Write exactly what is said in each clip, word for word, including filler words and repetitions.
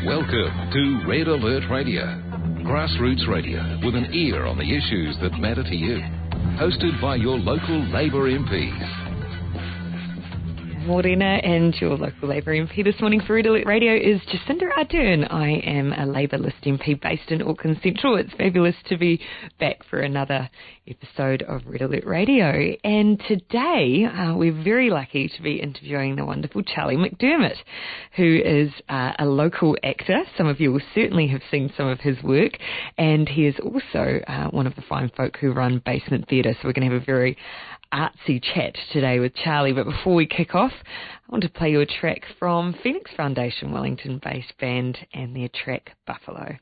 Welcome to Red Alert Radio, grassroots radio with an ear on the issues that matter to you. Hosted by your local Labour M Ps. Morena, and your local Labour M P this morning for Red Alert Radio is Jacinda Ardern. I am a Labour List M P based in Auckland Central. It's fabulous to be back for another episode of Red Alert Radio. And today uh, we're very lucky to be interviewing the wonderful Charlie McDermott, who is uh, a local actor. Some of you will certainly have seen some of his work. And he is also uh, one of the fine folk who run Basement Theatre. So we're going to have a very artsy chat today with Charlie. But before we kick off, I want to play you a track from Phoenix Foundation, Wellington-based band, and their track Buffalo.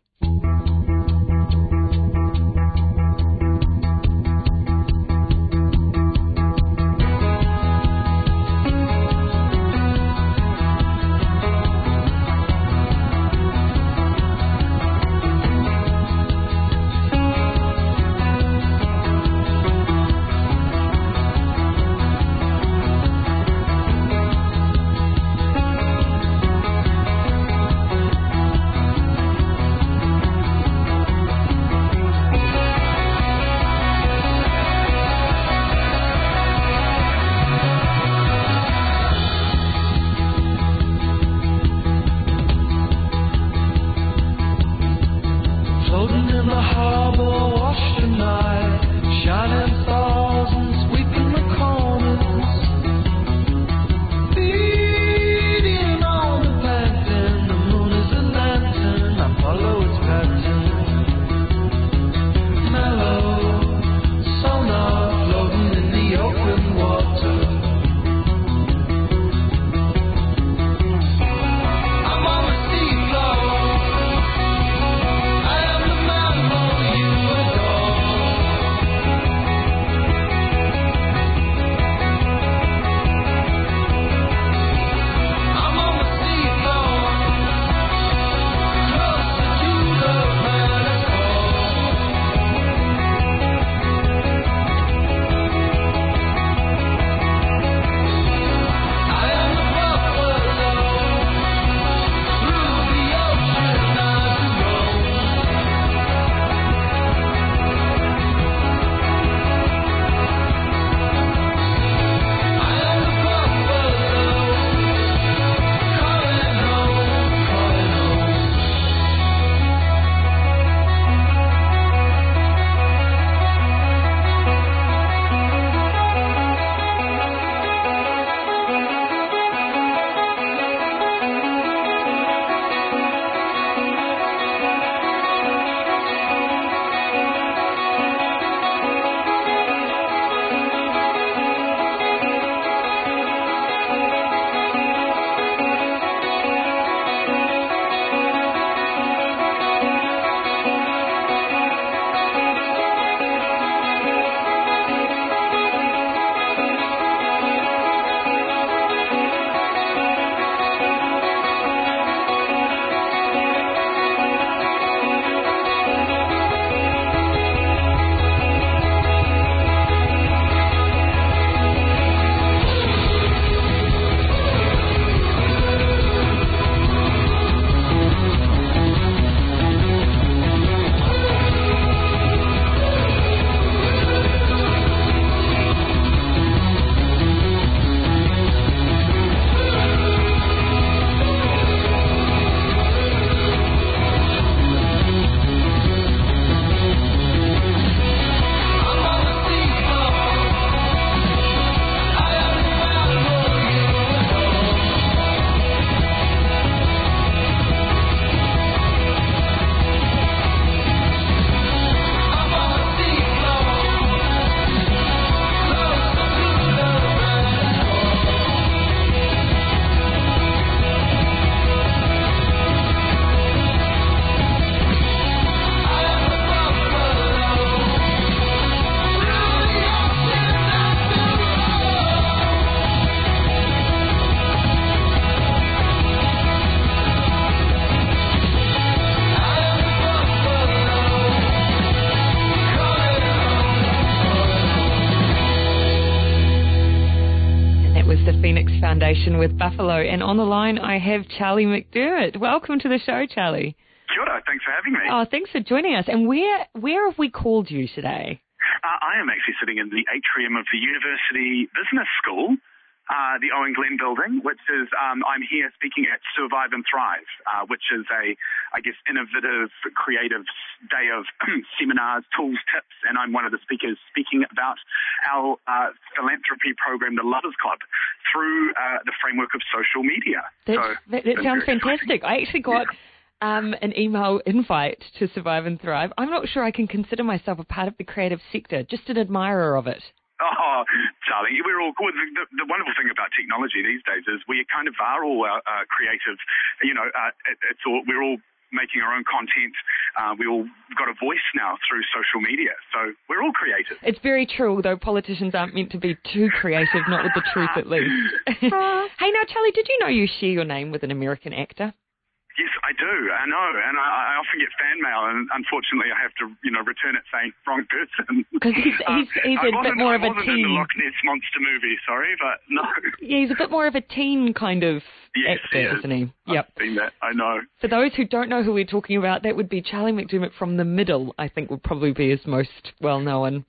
connection with Buffalo. And on the line, I have Charlie McDermott. Welcome to the show, Charlie. Kia ora, thanks for having me. Oh, thanks for joining us. And where where have we called you today? Uh, I am actually sitting in the atrium of the University Business School, uh, the Owen Glen building, which is, um, I'm here speaking at Survive and Thrive, uh, which is a, I guess, innovative, creative day of seminars, tools, tips, and I'm one of the speakers speaking about our uh, philanthropy program, the Lovers Club, through uh, the framework of social media. That's, so, that that sounds fantastic. I actually got... Yeah. Um, an email invite to Survive and Thrive. I'm not sure I can consider myself a part of the creative sector, just an admirer of it. Oh, Charlie, we're all good. The, the wonderful thing about technology these days is we kind of are all uh, uh, creative. You know, uh, it, it's all, we're all making our own content. Uh, we all got a voice now through social media, so we're all creative. It's very true, although politicians aren't meant to be too creative, not with the truth at least. Hey, now, Charlie, did you know you share your name with an American actor? Yes, I do. I know, and I, I often get fan mail, and unfortunately, I have to, you know, return it saying wrong person. Because he's, he's, he's um, a bit more of a teen. I wasn't in the Loch Ness Monster movie, sorry, but no. Yeah, he's a bit more of a teen kind of yes, actor, he is. isn't he? Yep. I've seen that. I know. For those who don't know who we're talking about, that would be Charlie McDermott from The Middle. I think would probably be his most well-known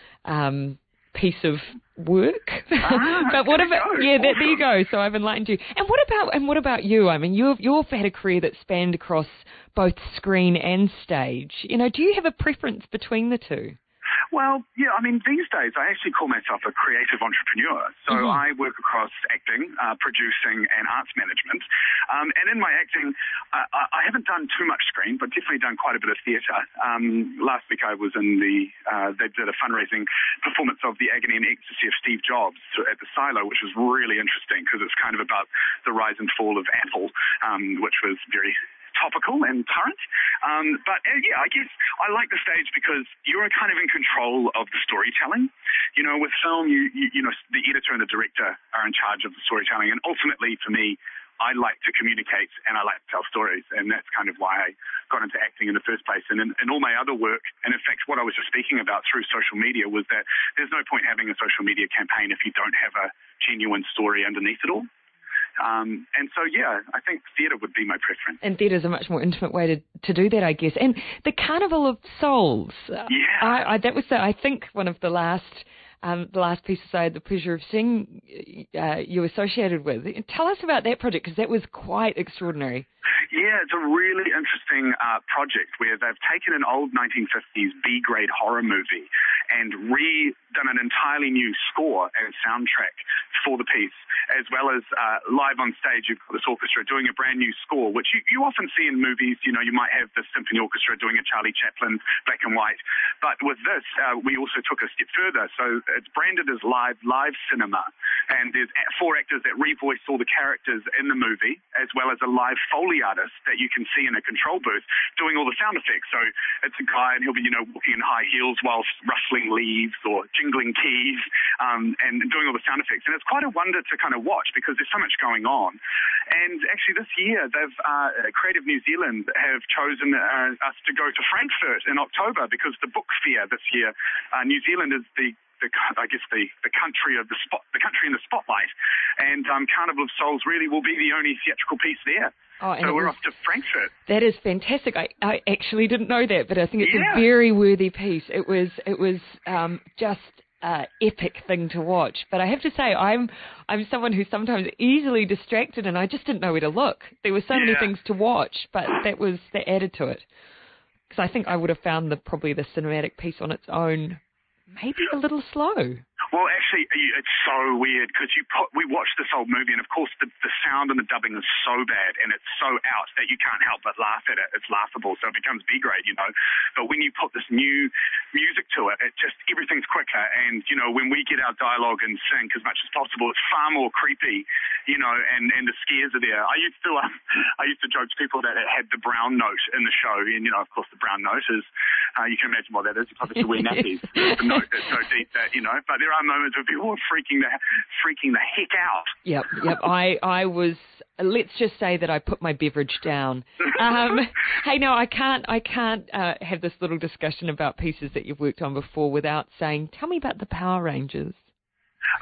um, piece of work. Ah, but what about go. yeah awesome. there, there you go, so I've enlightened you. And what about and what about you? I mean, you've you've had a career that spanned across both screen and stage. You know, do you have a preference between the two? Well, yeah, I mean, these days I actually call myself a creative entrepreneur. So mm-hmm. I work across acting, uh, producing, and arts management. Um, and in my acting, I, I haven't done too much screen, but definitely done quite a bit of theatre. Um, last week I was in the, uh, they did a fundraising performance of The Agony and Ecstasy of Steve Jobs at the Silo, which was really interesting because it's kind of about the rise and fall of Apple, um, which was very topical and current. Um, but uh, yeah, I guess I like the stage because you're kind of in control of the storytelling. You know, with film, you, you, you know, the editor and the director are in charge of the storytelling. And ultimately, for me, I like to communicate and I like to tell stories. And that's kind of why I got into acting in the first place. And in, in all my other work, and in fact, what I was just speaking about through social media was that there's no point having a social media campaign if you don't have a genuine story underneath it all. Um, and so, yeah, I think theatre would be my preference. And theatre is a much more intimate way to, to do that, I guess. And the Carnival of Souls. Yeah. I, I, that was, the, I think, one of the last um, the last pieces I had the pleasure of seeing uh, you associated with. Tell us about that project, because that was quite extraordinary. Yeah, it's a really interesting uh, project where they've taken an old nineteen fifties B-grade horror movie and redone an entirely new score and soundtrack for the piece, as well as uh, live on stage, you've got this orchestra doing a brand new score, which you, you often see in movies. You know, you might have the symphony orchestra doing a Charlie Chaplin black and white. But with this, uh, we also took a step further. So it's branded as live, live cinema. And there's four actors that revoice all the characters in the movie, as well as a live Foley artist that you can see in a control booth doing all the sound effects. So it's a guy and he'll be, you know, walking in high heels whilst rustling leaves or jingling keys um, and doing all the sound effects. And it's quite a wonder to kind of watch because there's so much going on. And actually this year, they've uh, Creative New Zealand have chosen uh, us to go to Frankfurt in October because the book fair this year, uh, New Zealand is the The, I guess the, the country of the spot, the country in the spotlight, and um, Carnival of Souls really will be the only theatrical piece there. Oh, so we're was, off to Frankfurt. That is fantastic. I, I actually didn't know that, but I think it's yeah. a very worthy piece. It was it was um, just an epic thing to watch. But I have to say, I'm I'm someone who's sometimes easily distracted, and I just didn't know where to look. There were so yeah. many things to watch, but that was that added to it. Because I think I would have found the probably the cinematic piece on its own maybe a little slow. Well, actually, it's so weird because you put, we watched this old movie, and of course, the, the sound and the dubbing is so bad, and it's so out that you can't help but laugh at it. It's laughable, so it becomes B-grade, you know. But when you put this new music to it, it just everything's quicker. And you know, when we get our dialogue and sync as much as possible, it's far more creepy, you know. And, and the scares are there. I used to, um, I used to joke to people that it had the brown note in the show, and you know, of course, the brown note is, uh, you can imagine what that is. You probably have to wear nappies. It's the note that's so deep that you know. But there are moments where people are freaking the freaking the heck out. Yep, yep. I, I was. Let's just say that I put my beverage down. Um, hey, no, I can't. I can't uh, have this little discussion about pieces that you've worked on before without saying, "Tell me about the Power Rangers."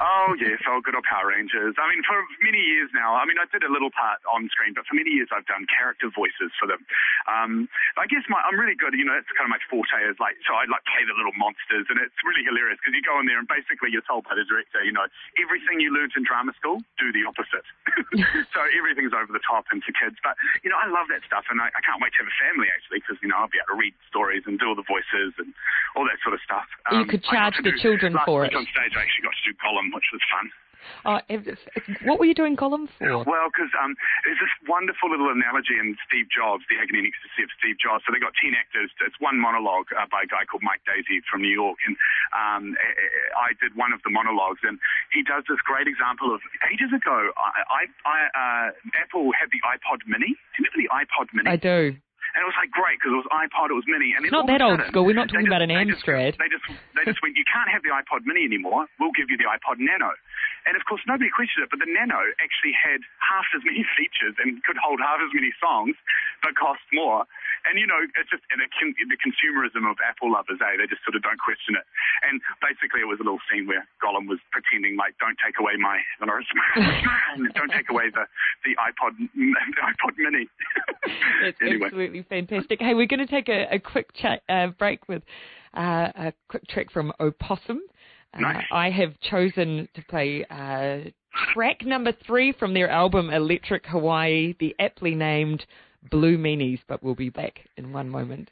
Oh, yes, oh, good old Power Rangers. I mean, for many years now, I mean, I did a little part on screen, but for many years I've done character voices for them. Um, I guess my, I'm really good, you know, that's kind of my forte is like, so I like play the little monsters, and it's really hilarious because you go in there and basically you're told by the director, you know, everything you learnt in drama school, do the opposite. So everything's over the top and for kids. But, you know, I love that stuff, and I, I can't wait to have a family, actually, because, you know, I'll be able to read stories and do all the voices and all that sort of stuff. Um, you could charge the children for it. On stage, I actually got to do Gollum, which was fun. Oh, what were you doing Gollum for? Well, because um, there's this wonderful little analogy in Steve Jobs, The Agony and Ecstasy of Steve Jobs. So they got ten actors. It's one monologue uh, by a guy called Mike Daisey from New York, and um, I did one of the monologues, and he does this great example of ages ago. I, I, I uh, Apple had the iPod Mini. Do you remember the iPod Mini? I do. And it was like great because it was iPod, it was Mini. And it's not that old school. We're not talking about an Amstrad. They just, they just went, you can't have the iPod Mini anymore. We'll give you the iPod Nano. And of course, nobody questioned it, but the Nano actually had half as many features and could hold half as many songs, but cost more. And, you know, it's just and the, the consumerism of Apple lovers, eh? They just sort of don't question it. And basically, it was a little scene where Gollum was pretending, like, don't take away my, don't take away the, the iPod the iPod Mini. It's anyway. Absolutely fantastic. Hey, we're going to take a, a quick chat, uh, break with uh, a quick track from Opossum. Uh, nice. I have chosen to play uh, track number three from their album Electric Hawaii, the aptly named Blue Meanies, but we'll be back in one moment.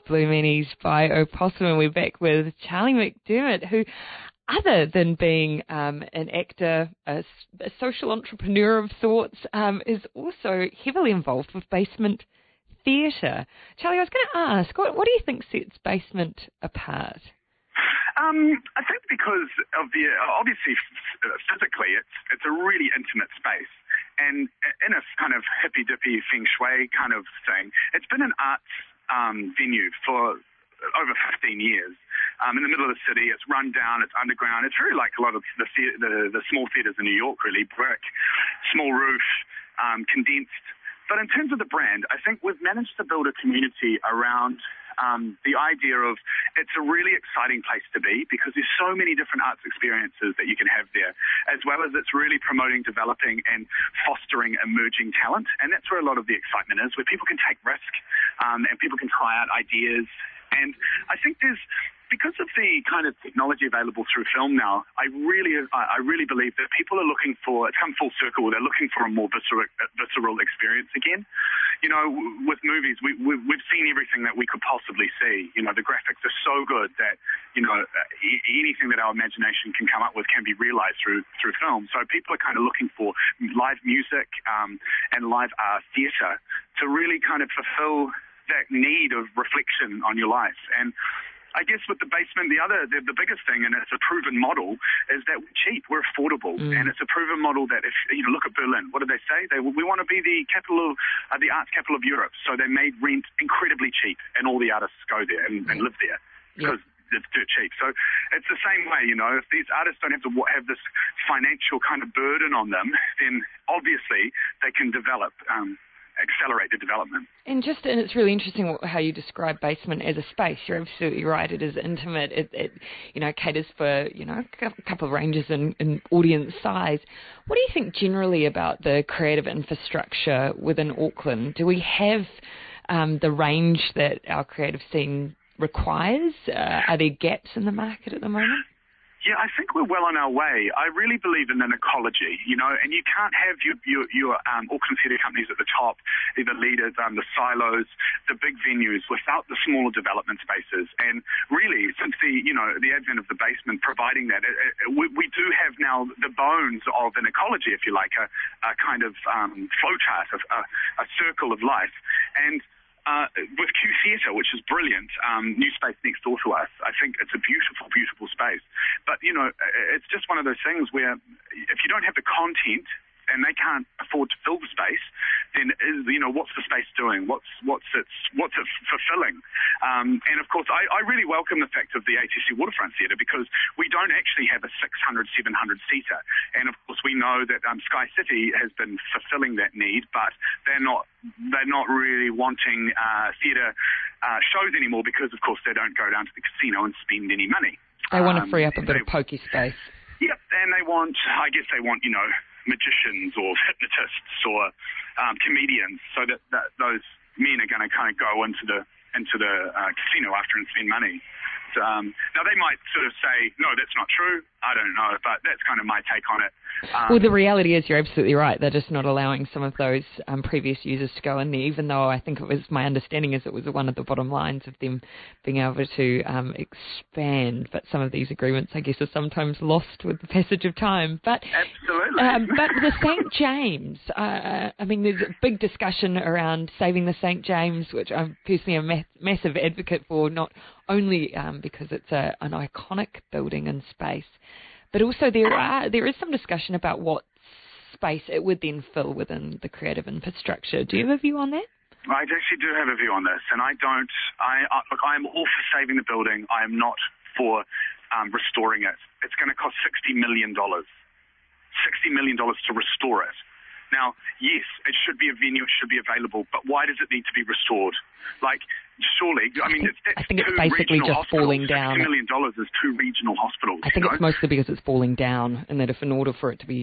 Blue Meanies by Opossum, and we're back with Charlie McDermott, who, other than being um, an actor, a, a social entrepreneur of sorts, um, is also heavily involved with Basement Theatre. Charlie, I was going to ask, what, what do you think sets Basement apart? Um, I think because of the, obviously physically, it's it's a really intimate space. And in a kind of hippy-dippy feng shui kind of thing, it's been an arts um, venue for over fifteen years. Um, in the middle of the city, it's run down, it's underground. It's very like a lot of the the, the small theatres in New York, really. Brick, small roof, um, condensed. But in terms of the brand, I think we've managed to build a community around Um, the idea of it's a really exciting place to be because there's so many different arts experiences that you can have there, as well as it's really promoting, developing and fostering emerging talent. And that's where a lot of the excitement is, where people can take risk um, and people can try out ideas. And I think there's, because of the kind of technology available through film now, I really, I really believe that people are looking for, it's come full circle, they're looking for a more visceral, visceral experience again. You know, with movies, we, we, we've seen everything that we could possibly see. You know, the graphics are so good that, you know, anything that our imagination can come up with can be realized through through film. So people are kind of looking for live music um, and live uh, theatre to really kind of fulfill that need of reflection on your life. And I guess with the Basement, the other, the, the biggest thing, and it's a proven model, is that we're cheap, we're affordable, mm. and it's a proven model that if you know, look at Berlin, what do they say? They we want to be the capital, of, uh, the arts capital of Europe. So they made rent incredibly cheap, and all the artists go there and, and live there because yeah. it's dirt cheap. So it's the same way, you know, if these artists don't have to have this financial kind of burden on them, then obviously they can develop. Um, accelerate the development. And just, and it's really interesting how you describe Basement as a space. You're absolutely right. It is intimate. It, it you know, caters for, you know, a couple of ranges in, in audience size. What do you think generally about the creative infrastructure within Auckland? Do we have um, the range that our creative scene requires? Uh, are there gaps in the market at the moment? Yeah, I think we're well on our way. I really believe in an ecology, you know, and you can't have your your, your um, Auckland theatre companies at the top, the leaders, um, the silos, the big venues, without the smaller development spaces. And really, since the you know the advent of the Basement providing that, it, it, we, we do have now the bones of an ecology, if you like, a, a kind of um, flowchart, a, a, a circle of life. And Uh, with Q Theatre, which is brilliant, um, new space next door to us, I think it's a beautiful, beautiful space. But, you know, it's just one of those things where if you don't have the content and they can't afford to fill the space, then, is, you know, what's the space doing? What's what's it, what's it fulfilling? Um, and, of course, I, I really welcome the fact of the A T C Waterfront Theatre because we don't actually have a six hundred, seven hundred seater. And, of course, we know that um, Sky City has been fulfilling that need, but they're not they're not really wanting uh, theatre uh, shows anymore because, of course, they don't go down to the casino and spend any money. They want to um, free up a bit they, of pokey space. Yep, and they want, I guess they want, you know, magicians or hypnotists or um, comedians, so that, that those men are going to kind of go into the into the uh, casino after and spend money. So, um, now they might sort of say, no, that's not true. I don't know, but that's kind of my take on it. Um, well, the reality is you're absolutely right. They're just not allowing some of those um, previous users to go in there, even though I think it was, my understanding is it was one of the bottom lines of them being able to um, expand. But some of these agreements, I guess, are sometimes lost with the passage of time. But Absolutely. Um, but the Saint James, uh, I mean, there's a big discussion around saving the Saint James, which I'm personally a ma- massive advocate for, not only um, because it's a, an iconic building and space, but also there are there is some discussion about what space it would then fill within the creative infrastructure. Do you have a view on that? I actually do have a view on this, and I don't. I, I look. I am all for saving the building. I am not for um, restoring it. It's going to cost sixty million dollars. Sixty million dollars to restore it. Now, yes, it should be a venue. It should be available. But why does it need to be restored? Like, surely, I mean, I think, it's, that's I think two it's basically just hospitals. falling down. sixty million dollars is two regional hospitals. I think you know? it's mostly because it's falling down, and that if in order for it to be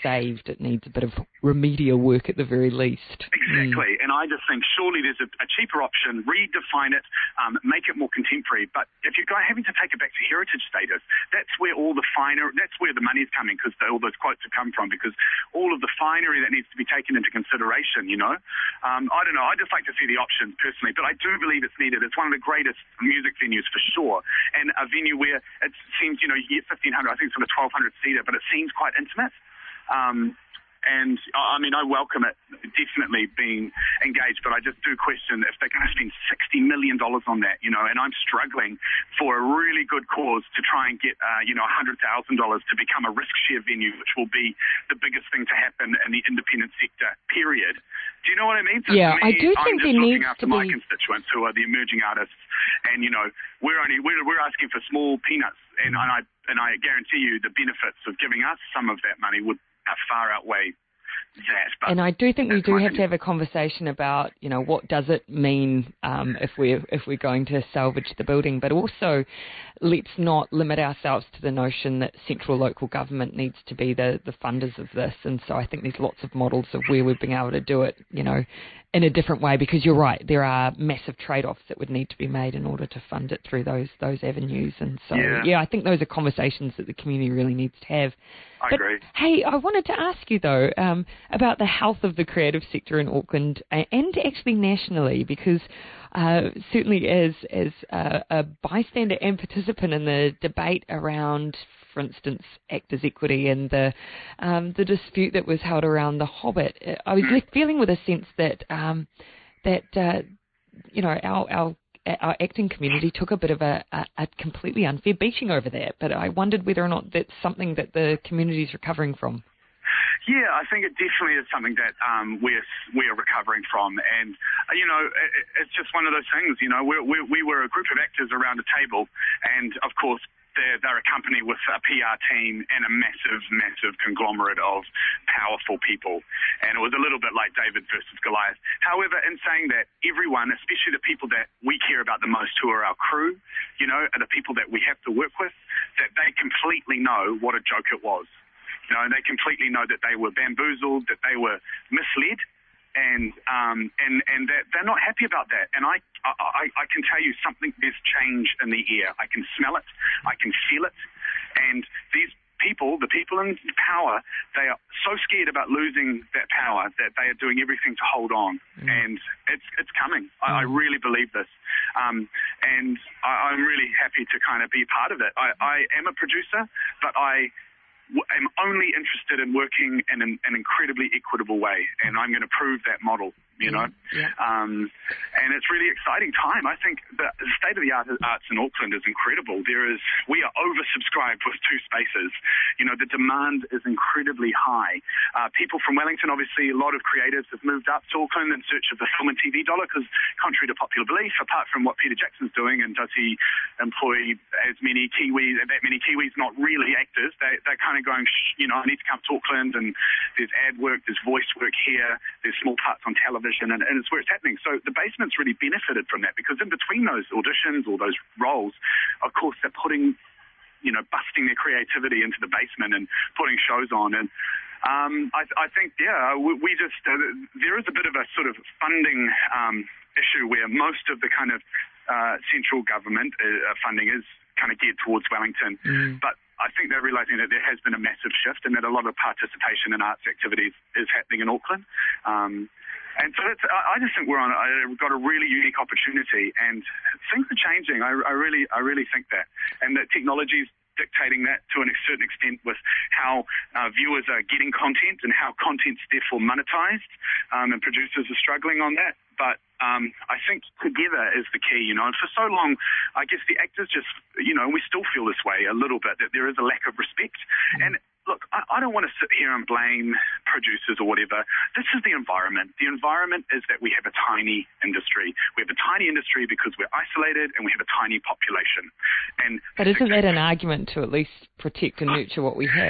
saved. It needs a bit of remedial work at the very least. Exactly. Mm. And I just think surely there's a, a cheaper option, redefine it, um, make it more contemporary. But if you're having to take it back to heritage status, that's where all the finer, that's where the money's coming, because all those quotes have come from, because all of the finery that needs to be taken into consideration, you know. Um, I don't know. I just like to see the options personally, but I do believe it's needed. It's one of the greatest music venues for sure, and a venue where it seems, you know, you get fifteen hundred, I think it's sort of twelve hundred seater, but it seems quite intimate. Um, And, I mean, I welcome it, definitely being engaged, but I just do question if they're going to spend sixty million dollars on that, you know, and I'm struggling for a really good cause to try and get, uh, you know, one hundred thousand dollars to become a risk share venue, which will be the biggest thing to happen in the independent sector, period. Do you know what I mean? So yeah, me, I do I'm think just there looking needs after to my be... constituents who are the emerging artists, and, you know, we're only, we're, we're asking for small peanuts, and, and I and I guarantee you the benefits of giving us some of that money would far outweigh that. But and I do think we do have opinion. to have a conversation about, you know, what does it mean um, if we're if we're going to salvage the building, but also let's not limit ourselves to the notion that central local government needs to be the, the funders of this. And so I think there's lots of models of where we've been able to do it, you know, in a different way, because you're right, there are massive trade-offs that would need to be made in order to fund it through those those avenues. And so, yeah, yeah I think those are conversations that the community really needs to have. I but, agree. Hey, I wanted to ask you, though, um, about the health of the creative sector in Auckland and actually nationally, because uh, certainly as, as a, a bystander and participant in the debate around, for instance, Actors Equity and the um, the dispute that was held around The Hobbit, I was left feeling with a sense that, um, that uh, you know, our, our our acting community took a bit of a, a, a completely unfair beating over that, but I wondered whether or not that's something that the community is recovering from. Yeah, I think it definitely is something that um, we're we are recovering from, and uh, you know, it, it's just one of those things. You know, we're, we're, we were a group of actors around a table, and of course, they're, they're a company with a P R team and a massive, massive conglomerate of powerful people, and it was a little bit like David versus Goliath. However, in saying that, everyone, especially the people that we care about the most, who are our crew, you know, are the people that we have to work with, that they completely know what a joke it was. You know, and they completely know that they were bamboozled, that they were misled, and um, and and that they're not happy about that. And I, I I can tell you something. There's change in the air. I can smell it. I can feel it. And these people, the people in power, they are so scared about losing that power that they are doing everything to hold on. Mm. And it's it's coming. Mm. I, I really believe this. Um, and I, I'm really happy to kind of be part of it. I, I am a producer, but I. I'm only interested in working in an, an incredibly equitable way, and I'm going to prove that model, you know. Yeah. Um, and it's really exciting time. I think the state of the art arts in Auckland is incredible. There is, we are oversubscribed with two spaces. You know, the demand is incredibly high. Uh, people from Wellington, obviously, a lot of creatives have moved up to Auckland in search of the film and T V dollar, because contrary to popular belief, apart from what Peter Jackson's doing, and does he employ as many Kiwis, that many Kiwis, not really actors, they, they're kind of going, you know, I need to come to Auckland, and there's ad work, there's voice work here, there's small parts on television, and, and it's where it's happening. So the basement's really benefited from that, because in between those auditions or those roles, of course, they're putting, you know, busting their creativity into the basement and putting shows on. And um, I, I think, yeah, we, we just, uh, there is a bit of a sort of funding um, issue where most of the kind of uh, central government uh, funding is kind of geared towards Wellington. Mm. But I think they're realising that there has been a massive shift, and that a lot of participation in arts activities is happening in Auckland. Um, and so it's, I just think we're on. We've got a really unique opportunity, and things are changing. I, I really, I really think that, and that technology's dictating that to a certain extent with how uh, viewers are getting content and how content's therefore monetized, um, and producers are struggling on that. But um, I think together is the key, you know. And for so long, I guess the actors just, you know, we still feel this way a little bit, that there is a lack of respect. Mm. And look, I, I don't want to sit here and blame producers or whatever. This is the environment. The environment is that we have a tiny industry. We have a tiny industry because we're isolated and we have a tiny population. And but isn't that an argument to at least protect and nurture what we have?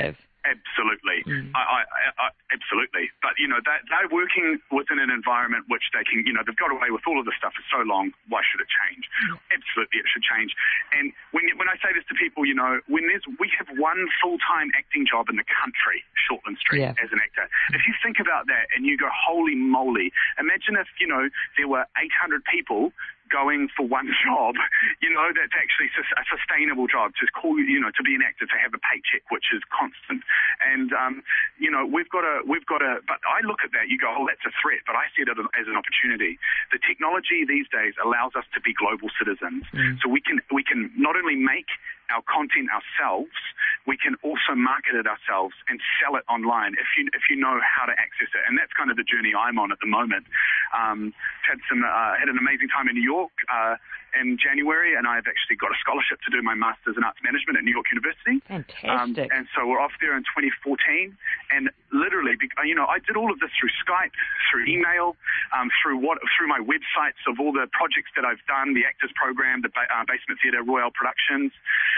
Absolutely. Mm. I, I, I, absolutely. But, you know, they're, they're working within an environment which they can, you know, they've got away with all of this stuff for so long. Why should it change? Mm. Absolutely, it should change. And when when I say this to people, you know, when there's, we have one full-time acting job in the country, Shortland Street, yeah. as an actor. If you think about that and you go, holy moly, imagine if, you know, there were eight hundred people going for one job, you know, that's actually a sustainable job, to call, you know, to be an actor, to have a paycheck which is constant. And, um, you know, we've got a, we've got a, but I look at that, you go, oh, that's a threat, but I see it as an opportunity. The technology these days allows us to be global citizens. Mm. So we can, we can not only make our content ourselves, we can also market it ourselves and sell it online if you if you know how to access it. And that's kind of the journey I'm on at the moment. Um, had some uh, had an amazing time in New York uh, in January, and I've actually got a scholarship to do my Master's in Arts Management at New York University. Fantastic. Um, and so we're off there in twenty fourteen, and literally, you know, I did all of this through Skype, through email, um, through what through my websites of all the projects that I've done, the Actors Program, the ba- uh, Basement Theatre, Royale Productions.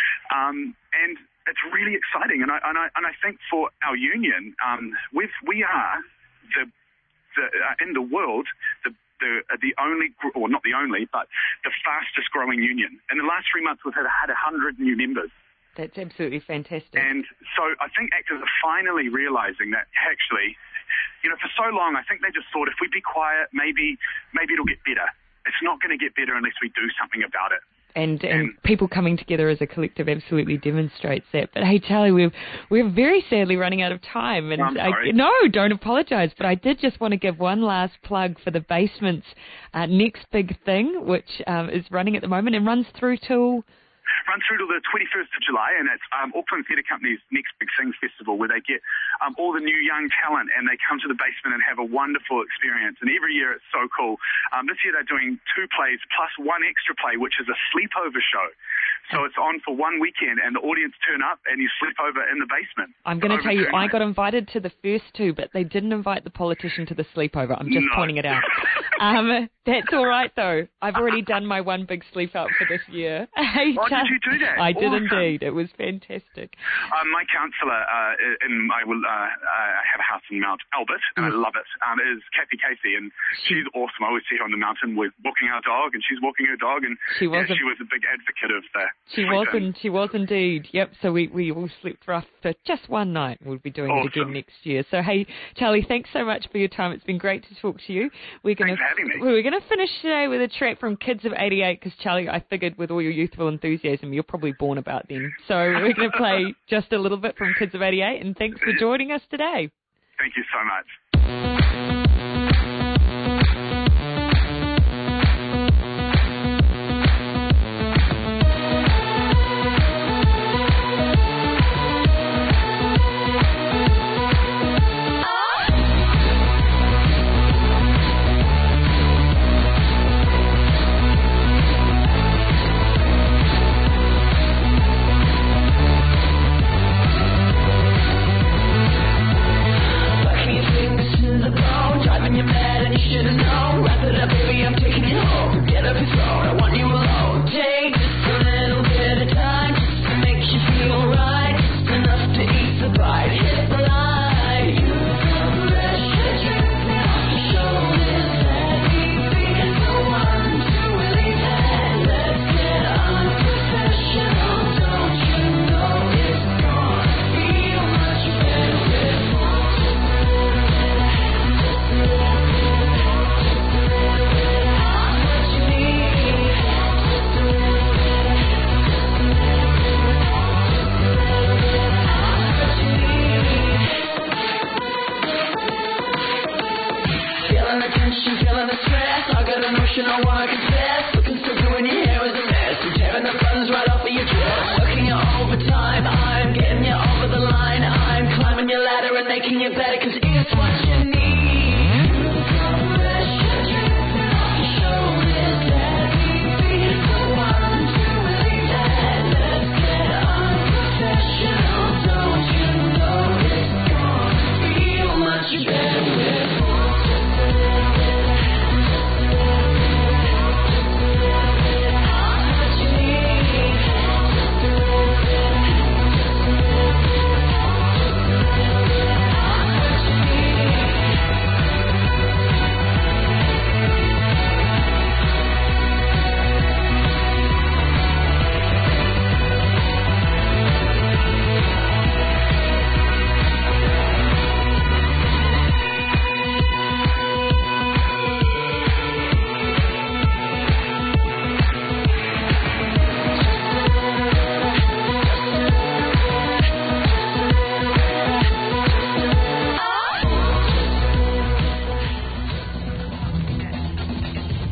Um, and it's really exciting, and I and I and I think for our union, um, we've we are the the uh, in the world the the uh, the only, or not the only, but the fastest growing union. In the last three months, we've had had a hundred new members. That's absolutely fantastic. And so I think actors are finally realising that actually, you know, for so long I think they just thought if we be quiet, maybe maybe it'll get better. It's not going to get better unless we do something about it. And, and people coming together as a collective absolutely demonstrates that. But hey, Charlie, we're we're very sadly running out of time. And I'm sorry. I, no, don't apologise. But I did just want to give one last plug for the Basement's uh, next big thing, which um, is running at the moment and runs through till. Run through to the twenty-first of July, and it's um, Auckland Theatre Company's Next Big Thing Festival, where they get um, all the new young talent, and they come to the Basement and have a wonderful experience. And every year it's so cool. Um, this year they're doing two plays plus one extra play, which is a sleepover show. So it's on for one weekend, and the audience turn up, and you sleep over in the basement. I'm going to tell you, I got invited to the first two, but they didn't invite the politician to the sleepover. I'm just no. pointing it out. um, that's all right, though. I've already done my one big sleep out for this year. Hey, oh, did you do that? I awesome. did indeed. It was fantastic. Um, my counsellor, uh, in I will uh, uh, have a house in Mount Albert, and mm. I love it, um, is Kathy Casey, and she's awesome. I always see her on the mountain with walking our dog, and she's walking her dog, and she was, yeah, a, she was a big advocate of the She was, in, she was indeed. Yep, so we, we all slept rough for just one night. We'll be doing awesome. it again next year. So, hey, Charlie, thanks so much for your time. It's been great to talk to you. We're gonna, thanks for having me. We're going to finish today with a track from Kids of eighty-eight, because, Charlie, I figured with all your youthful enthusiasm, you're probably born about then. So we're going to play just a little bit from Kids of eighty-eight, and thanks for joining us today. Thank you so much.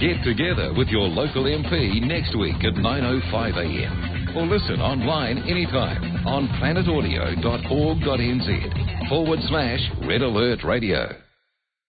Get together with your local M P next week at nine oh five a m or listen online anytime on planetaudio dot org dot n z forward slash Red Alert Radio.